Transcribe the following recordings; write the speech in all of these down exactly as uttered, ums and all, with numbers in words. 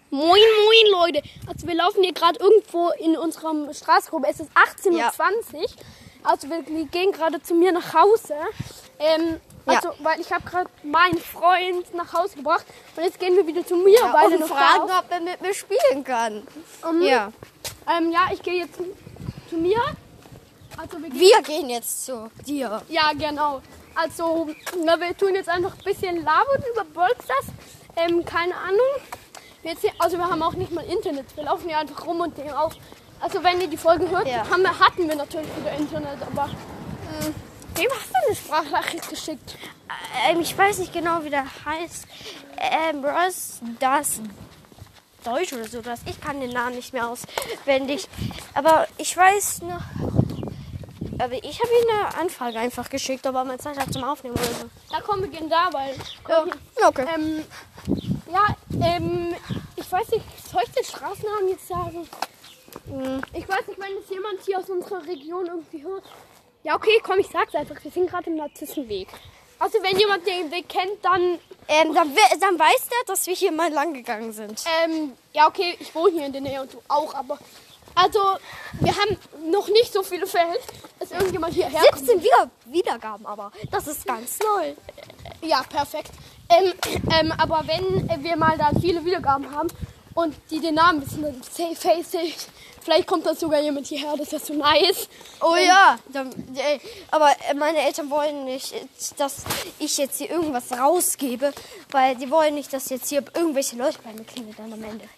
Moin, moin, Leute. Also wir laufen hier gerade irgendwo in unserem Straßengruppe. Es ist achtzehn Uhr zwanzig. Ja. Also wir, wir gehen gerade zu mir nach Hause. Ähm, also, ja. Weil ich habe gerade meinen Freund nach Hause gebracht. Und jetzt gehen wir wieder zu mir. Ja, weil und fragen, ob er mit mir spielen kann. Um, ja. Ähm, ja, ich gehe jetzt zu, zu mir. Also wir, gehen wir gehen jetzt zu dir. Ja, genau. Also na, wir tun jetzt einfach ein bisschen labern über Bolsters. Ähm, keine Ahnung. Wir jetzt, also wir haben auch nicht mal Internet. Wir laufen hier einfach rum und nehmen auf. Also wenn ihr die Folge hört, ja. haben wir, hatten wir natürlich wieder Internet. Aber ähm, wem hast du eine Sprachnachricht geschickt? Ähm, ich weiß nicht genau, wie der heißt. Ähm, was das Deutsch oder so. Das. Ich kann den Namen nicht mehr auswendig. Aber ich weiß noch... Aber ich habe ihm eine Anfrage einfach geschickt, aber meine Zeit hat zum Aufnehmen oder so. Da kommen wir gehen da, weil... Ja, okay. Ähm, ja, ähm, ich weiß nicht, soll ich den Straßennamen jetzt sagen? Hm. Ich weiß nicht, wenn das jemand hier aus unserer Region irgendwie hört. Ja, okay, komm, ich sag's einfach. Wir sind gerade im Narzissenweg. Also wenn jemand den Weg kennt, dann... Ähm, dann, dann weiß der, dass wir hier mal lang gegangen sind. Ähm, ja, okay, ich wohne hier in der Nähe und du auch, aber... Also, wir haben noch nicht so viele Fälle, dass irgendjemand hierher kommt. siebzehn Wieder Wiedergaben, aber das ist ganz neu. Ja, perfekt. Ähm, ähm, aber wenn wir mal da viele Wiedergaben haben und die den Namen wissen, dann say, say, say, vielleicht kommt da sogar jemand hierher, das ist so nice. Oh ähm, ja, dann, ey, aber meine Eltern wollen nicht, dass ich jetzt hier irgendwas rausgebe, weil die wollen nicht, dass jetzt hier irgendwelche Leute bei mir klingeln dann am Ende.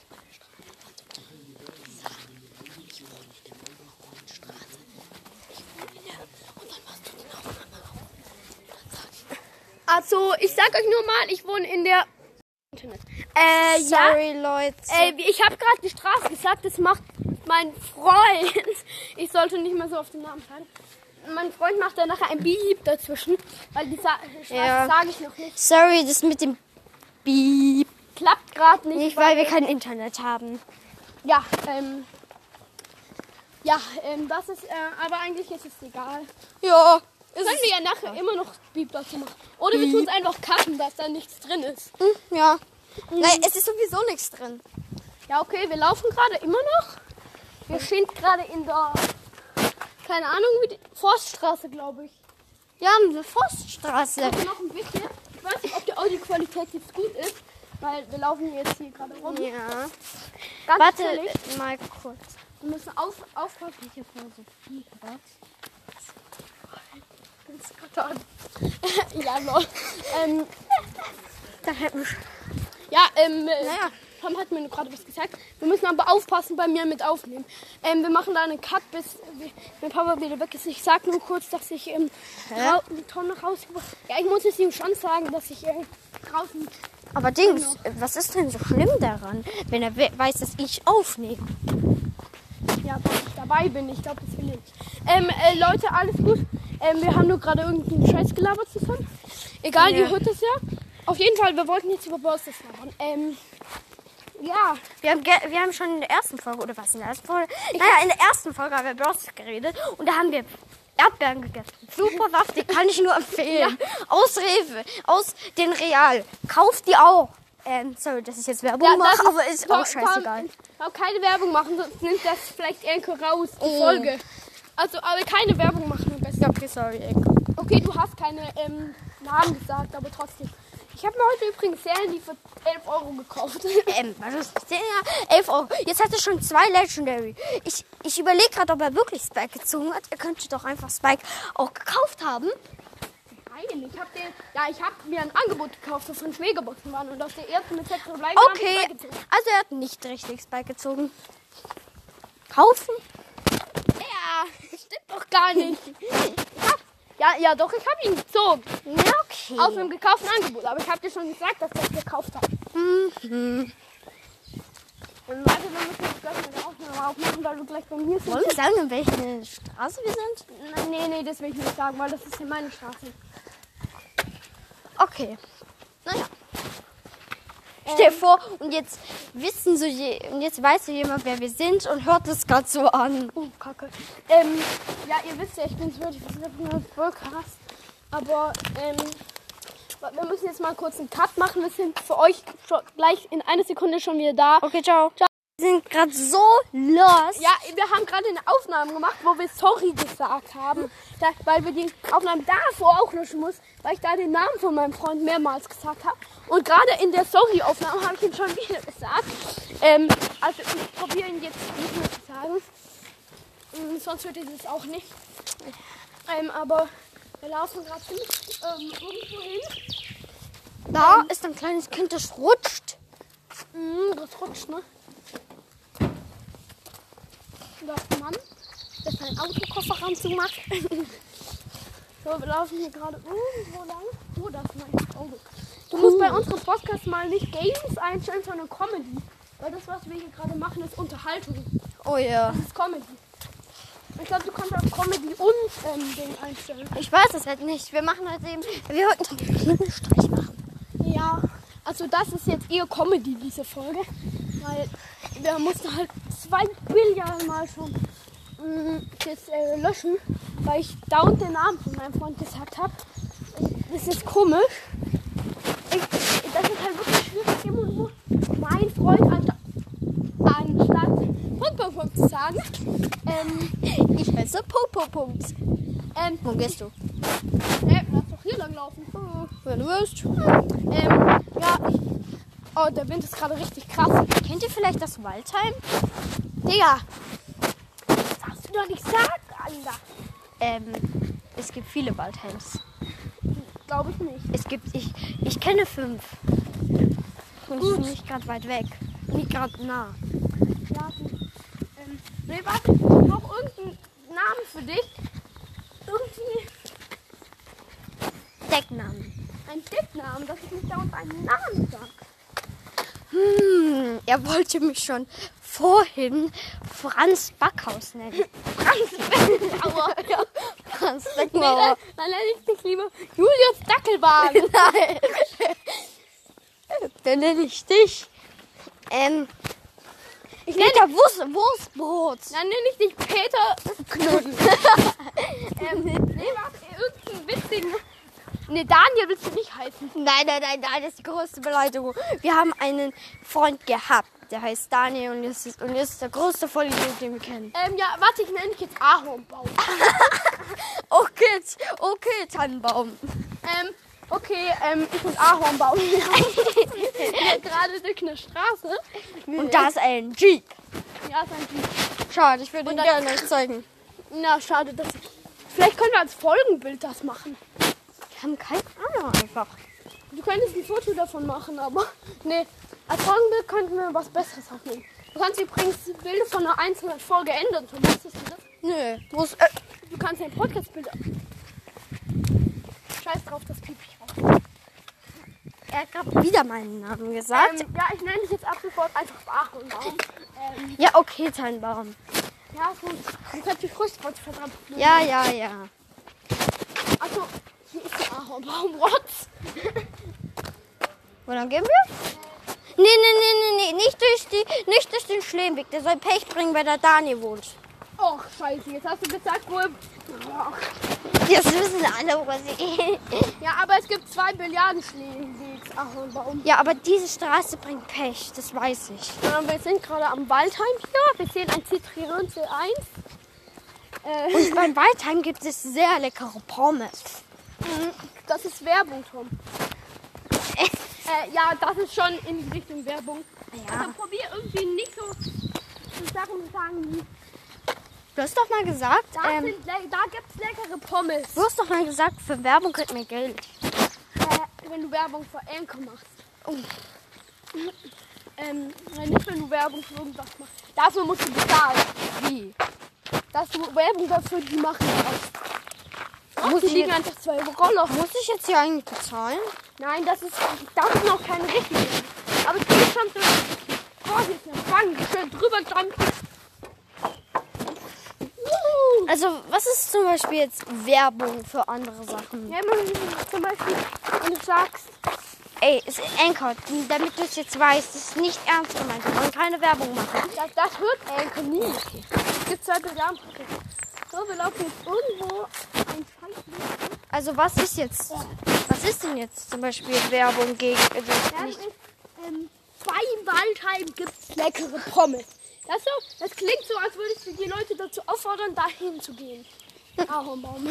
Also, ich sag euch nur mal, ich wohne in der... Äh, Sorry, ja, Leute. Äh, ich habe gerade die Straße gesagt, das macht mein Freund. Ich sollte nicht mehr so auf den Namen sagen. Mein Freund macht da nachher ein Beep dazwischen, weil die Sa Straße ja. sage ich noch nicht. Sorry, das mit dem Beep klappt gerade nicht. Nicht, weil, weil wir kein Internet haben. Ja, ähm... Ja, ähm, das ist... Äh, aber eigentlich ist es egal. Ja. Können wir ja nachher ja. immer noch Beep dazu machen. Oder Beep. Wir tun es einfach cutten, dass da nichts drin ist. Hm, ja. Mhm. Nein, es ist sowieso nichts drin. Ja, okay, wir laufen gerade immer noch. Wir stehen gerade in der, keine Ahnung, wie die Forststraße, glaube ich. Ja, eine Forststraße. Also noch ein bisschen. Ich weiß nicht, ob die Audioqualität jetzt gut ist, weil wir laufen jetzt hier gerade rum. Ja. Ganz Warte, ehrlich, mal kurz. Wir müssen auf, aufpassen. Ich habe so viel gedacht. ja, lol. ähm, da hätten wir ja, ähm, naja. Tom hat mir gerade was gesagt. Wir müssen aber aufpassen bei mir mit aufnehmen. Ähm, wir machen da einen Cut, bis mein Papa wieder weg ist. Ich sag nur kurz, dass ich ähm, Tom nach Hause gebracht habe. Ja, ich muss es ihm schon sagen, dass ich äh, draußen... Aber Dings, was ist denn so schlimm daran, wenn er weiß, dass ich aufnehme? Ja, weil ich dabei bin. Ich glaube, das will ich nicht. Ähm, äh, Leute, alles gut. Ähm, wir haben nur gerade irgendeinen Scheiß gelabert zusammen. Egal, ja. Ihr hört das ja. Auf jeden Fall, wir wollten jetzt über Bursters labern. Ähm, ja. Wir haben, wir haben schon in der ersten Folge, oder was in der ersten Folge? Ich naja, in der ersten Folge haben wir Bursters geredet und da haben wir Erdbeeren gegessen. Super saftig, kann ich nur empfehlen. Ja. Aus Rewe, aus den Real. Kauft die auch. Ähm, sorry, dass ich jetzt Werbung ja, mache, aber ist auch scheißegal. Ich kann keine Werbung machen, sonst nimmt das vielleicht Enko raus, die oh. Folge. Also, aber keine Werbung machen am besten. Okay, sorry, Enko. Okay, du hast keine ähm, Namen gesagt, aber trotzdem. Ich habe mir heute übrigens Serien, die für elf Euro gekauft. Ähm, was ist das? elf Euro. Jetzt hat er schon zwei Legendary. Ich, ich überlege gerade, ob er wirklich Spike gezogen hat. Er könnte doch einfach Spike auch gekauft haben. Nein, ich habe ja, ich habe mir ein Angebot gekauft, für fünf Megaboxen waren und aus der ersten mit sechs Verbleiben okay, also er hat nicht richtig Spike gezogen. Kaufen? Ja, stimmt doch gar nicht. Ja, ja, doch, ich habe ihn gezogen. Ja, okay. Auf einem gekauften Angebot, aber ich habe dir schon gesagt, dass ich das gekauft habe. Mhm. Und warte, wir müssen jetzt gleich mal die Aufnahme aufmachen, weil du gleich bei mir bist. Wollen wir sagen, in welcher Straße wir sind? Nein, nee, nee, das will ich nicht sagen, weil das ist ja meine Straße. Okay. Naja. Stell dir vor, und jetzt wissen so je, und jetzt weiß so jemand, wer wir sind und hört es gerade so an. Oh, Kacke. Ähm, ja, ihr wisst ja, ich bin wirklich Podcast, aber ähm, Wir müssen jetzt mal kurz einen Cut machen. Wir sind für euch schon gleich in einer Sekunde schon wieder da. Okay, ciao. Ciao. Wir sind gerade so los. Ja, wir haben gerade eine Aufnahme gemacht, wo wir sorry gesagt haben, da, weil wir die Aufnahme davor auch löschen mussten, weil ich da den Namen von meinem Freund mehrmals gesagt habe. Und gerade in der Sorry-Aufnahme habe ich ihn schon wieder gesagt. Ähm, also ich probiere ihn jetzt nicht mehr zu sagen. Ähm, sonst wird es auch nicht. Ähm, aber wir laufen gerade ähm, irgendwo hin. Da ähm, ist ein kleines Kind, das rutscht. Mm, das rutscht, ne? Da ist ein Mann, der seinen Autokofferraum zumacht. So, wir laufen hier gerade irgendwo lang. Oh, das ist mein Auto. Du musst bei unserem Podcast mal nicht Games einstellen, sondern Comedy. Weil das, was wir hier gerade machen, ist Unterhaltung. Oh ja. Das ist Comedy. Ich glaube, du kannst auch Comedy und ähm, Ding einstellen. Ich weiß es halt nicht. Wir machen halt eben, wir wollten so einen Klingelstreich machen. Ja, also das ist jetzt eher Comedy, diese Folge. Weil wir mussten halt zwei Billiarden Mal schon mh, das äh, löschen, weil ich dauernd den Namen von meinem Freund gesagt habe. Das ist komisch. Ich, das ist halt wirklich schwierig, immer nur mein Freund anstatt, anstatt Punkt, Punkt, Punkt zu sagen. Ähm, ich heiße Popo-Punkt. Ähm, Wo gehst du? Äh, lass doch hier lang laufen. Oh. Wenn du willst. Ähm, ja, ich, oh, der Wind ist gerade richtig krass. Kennt ihr vielleicht das Waldheim? Digga, das darfst du doch nicht sagen, Alter. Ähm, es gibt viele Waldheims. Glaube ich nicht. Es gibt, ich, ich kenne fünf. Und die sind nicht gerade weit weg. Nicht gerade nah. Ja, ähm, nee, warte, noch irgendeinen Namen für dich. Irgendwie Decknamen. ein Decknamen, dass ich nicht dauernd einen Namen sag. Hm, er wollte mich schon vorhin Franz Backhaus nennen. Franz Beckenbauer. Ja, Franz Nee, Beckenbauer. dann, dann nenne ich dich lieber Julius Dackelwagen. Nein. Dann nenne ich dich. Ähm, Ich nenne Peter Wurst, Wurstbrot. Dann nenne ich dich Peter Knudden. ähm, nee, warte, irgendeinen witzigen. Nee, Daniel willst du nicht heißen. Nein, nein, nein, nein, das ist die größte Beleidigung. Wir haben einen Freund gehabt, der heißt Daniel und ist, und ist der größte Vollidiot, den wir kennen. Ähm, ja, warte, ich nenne dich jetzt Ahornbaum. Okay, okay, Tannenbaum. ähm, okay, ähm, ich bin Ahornbaum. Ja, gerade durch eine Straße. Und da ist ein Jeep. Ja, ist ein Jeep. Schade, ich würde ihn dann- gerne euch zeigen. Na, schade, dass vielleicht können wir als Folgenbild das machen. Wir haben keine Ahnung einfach. Du könntest ein Foto davon machen, aber nee, als Folgenbild könnten wir was Besseres aufnehmen. Du kannst übrigens die Bilder von einer einzelnen Folge ändern. So wusstest du das? Nö, wo ist, äh, Du kannst ein Podcast-Bild. Scheiß drauf, das piep ich raus. er hat gerade wieder meinen Namen gesagt. Ähm, ja, ich nenne dich jetzt ab sofort einfach Ahornbaum. Ähm, Ja, okay, Tannenbaum. ja, ist gut. Du kannst die Früchte verdammt. Ja, ja, ja. Achso, hier ist der Ahornbaum. What? Wo lang gehen wir? Nee, nee, nee, nee, nee, nicht durch, die, nicht durch den Schlemmweg. Der soll Pech bringen, weil der Daniel wohnt. Oh, scheiße, jetzt hast du gesagt, wo... Oh. Jetzt wissen alle, wo sie Ja, aber es gibt zwei Billiardenschläge, Ahornbaum. Ja, aber diese Straße bringt Pech, das weiß ich. Ähm, wir sind gerade am Waldheim hier. Wir sehen ein Citroën C eins. Äh, Und beim Waldheim gibt es sehr leckere Pommes. das ist Werbung, Tom. Äh, ja, das ist schon in Richtung Werbung. Ja. Also probier irgendwie nicht so zu Sachen zu sagen wie, Du hast doch mal gesagt, da, ähm, sind, le- da gibt's leckere Pommes. du hast doch mal gesagt, für Werbung kriegt man Geld. Äh, wenn du Werbung für Anchor machst. Oh. Ähm, nein, nicht wenn du Werbung für irgendwas machst. Dafür musst du bezahlen. Wie? Dass du Werbung dafür die machen kannst. Muss Die ich liegen jetzt- einfach zwei Roller. Muss ich jetzt hier eigentlich bezahlen? Nein, das ist, das ist noch keine richtige. Aber es geht schon durch. Oh, hier ist eine Bank. Schön drüber jumpen. Juhu. Also, was ist zum Beispiel jetzt Werbung für andere Sachen? Ja, wenn du zum Beispiel, wenn du sagst, Ey, es ist Anchor, damit du es jetzt weißt, das ist nicht ernst gemeint. Wir wollen keine Werbung machen. das, das hört Anchor nie. Es gibt zwei Bedarfspakete. So, wir laufen jetzt irgendwo ein Scheiß. Also was ist jetzt, was ist denn jetzt zum Beispiel Werbung gegen, also Ja, nicht, ist, ähm, bei Waldheim gibt es leckere Pommes. Das, so, das klingt so, als würdest du die Leute dazu auffordern, dahin zu gehen. Ahornbaum.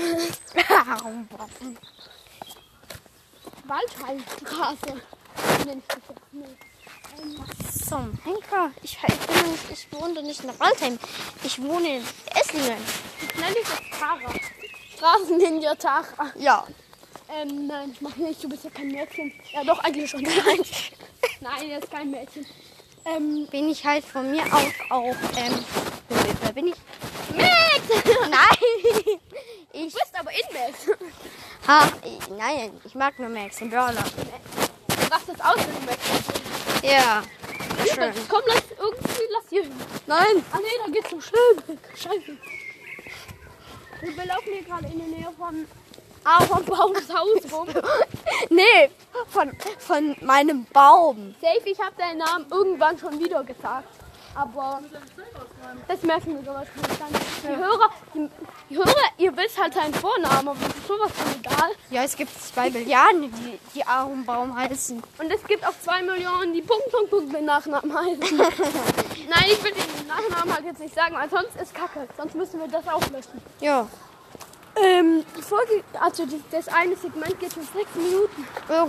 Waldheimstraße. Nennt sich das. Nee. zum Henker. Ich, ich, bin nicht, ich wohne nicht in Waldheim. Ich wohne in Esslingen. Ich nenne dich jetzt Tara. Straßenninja Tara. Ja. Ähm, nein, ich mach nicht, du bist ja kein Mädchen. Ja, doch, eigentlich schon. Nein, nein, er ist kein Mädchen. Ähm, Bin ich halt von mir aus auch, ähm, wer bin ich? Max! Nein! Du Ich, bist aber in Max. ha, ich, nein, ich mag nur Max, den Brawler. Du rastest aus, wenn du Max bist. Ja, Ja, schön. komm, lass irgendwie, lass hier hin. Nein! Ah nee, da geht's so schnell weg. Scheiße. Und wir laufen hier gerade in der Nähe von Ahornbaums Haus rum. Nee, von, von meinem Baum. Safe, ich habe deinen Namen irgendwann schon wieder gesagt. Aber das merken wir sowas nicht. Die Hörer, die, die Hörer, ihr wisst halt seinen Vornamen, aber das ist sowas von egal. Ja, es gibt zwei Milliarden, die, die Ahornbaum heißen. Und es gibt auch zwei Millionen, die Punkt, Punkt, Punkt mit Nachnamen heißen. Nein, ich will den Nachnamen halt jetzt nicht sagen, weil sonst ist Kacke. Sonst müssen wir das auch löschen. Ja, Ähm, die Folge, also die, das eine Segment geht schon sechs Minuten.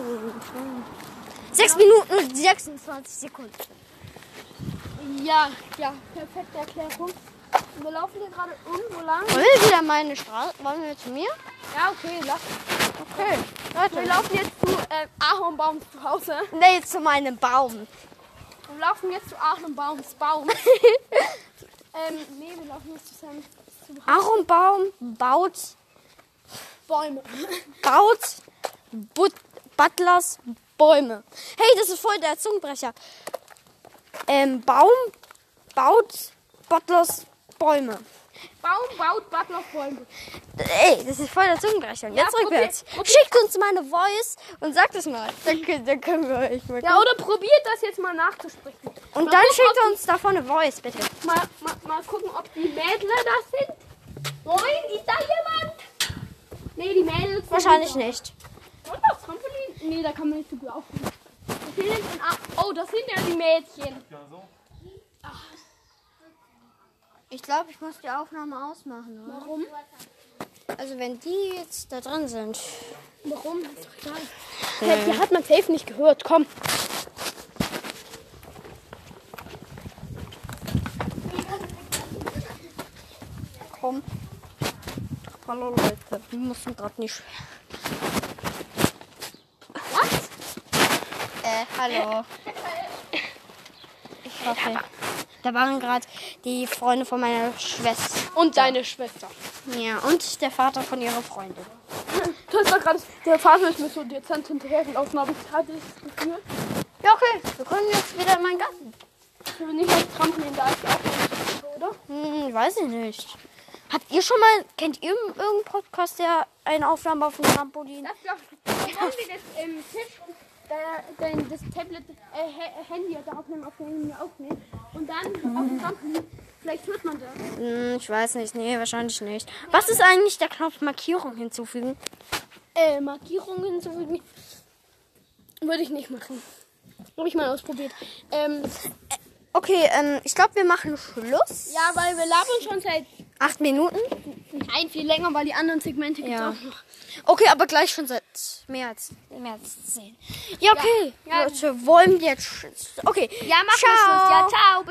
sechs Minuten und sechsundzwanzig Sekunden. Ja, ja, perfekte Erklärung. Wir laufen hier gerade irgendwo lang. Wollen wir wieder meine Straße? Wollen wir zu mir? Ja, okay, lass. Okay, Wir Leute. laufen jetzt zu ähm, Ahornbaums zu Hause. Nee, zu meinem Baum. Wir laufen jetzt zu Ahornbaums Baum. ähm, nee, wir laufen jetzt zu seinem zu Ahornbaum baut, Bäume. baut But, Butlers Bäume. Hey, das ist voll der Zungenbrecher. Ähm, Baum baut Butlers Bäume. Baum baut Butler Bäume. Ey, das ist voll der Zungenbrecher. Und Ja, jetzt probier- rückwärts. probier- Schickt uns mal eine Voice und sagt es mal. Dann, können- dann können wir euch mal Ja, oder probiert das jetzt mal nachzusprechen. Und mal dann gucken, schickt ob uns davon eine Voice, bitte. die, mal, mal, mal gucken, ob die Mädler das sind. Moin, ist da jemand? Nee, die Mädels sind Wahrscheinlich da. nicht. Und das Trampolin? Nee, da kann man nicht so gut laufen. Das hier sind ein A- oh, das sind ja die Mädchen. Ich glaube, ich muss die Aufnahme ausmachen, oder? Warum? Also wenn die jetzt da drin sind. Warum? Ist doch egal. Ja, die hat man safe nicht gehört. Komm. Komm. Hallo Leute, wir müssen gerade nicht. Was? Äh, hallo. Ich hoffe. Da waren gerade die Freunde von meiner Schwester. Und deine Schwester. Ja, und der Vater von ihrer Freundin. Du hast doch gerade, der Vater ist mir so dezent hinterhergelaufen, aber ich hatte das Gefühl, Ja, okay. Wir können jetzt wieder in meinen Garten. ich will nicht als Trampolin, da ist die auch nicht so, oder? Hm, weiß ich nicht. Habt ihr schon mal, kennt ihr irgendeinen Podcast, der eine Aufnahme auf dem Trampolin? Das glaube ich. Dann wollen wir das ähm, Tisch, äh, den, das Tablet, äh, H- Handy da aufnehmen, auf dem wir aufnehmen. Und dann auf dem Trampolin, vielleicht hört man das. Hm, ich weiß nicht. Nee, wahrscheinlich nicht. Was ist eigentlich der Knopf Markierung hinzufügen? Äh, Markierungen hinzufügen, würde ich nicht machen. Habe ich mal ausprobiert. Ähm, Okay, ähm, ich glaube, wir machen Schluss. ja, weil wir labern schon seit, Acht Minuten. nein, viel länger, weil die anderen Segmente gibt es Ja. auch noch. Okay, aber gleich schon seit mehr als, mehr als zehn. Ja, okay. Ja. Leute, wollen wir jetzt Schluss? Okay. Ja, mach Ciao. Schluss. Ja, ciao.